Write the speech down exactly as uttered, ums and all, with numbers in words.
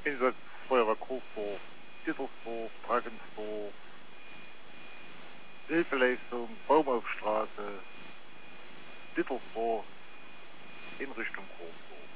Einsatz Feuerwehr Coburg, Dittersdorf, Dragensdorf, Hilfeleistung, Baumaufstraße, Dittersdorf in Richtung Coburg.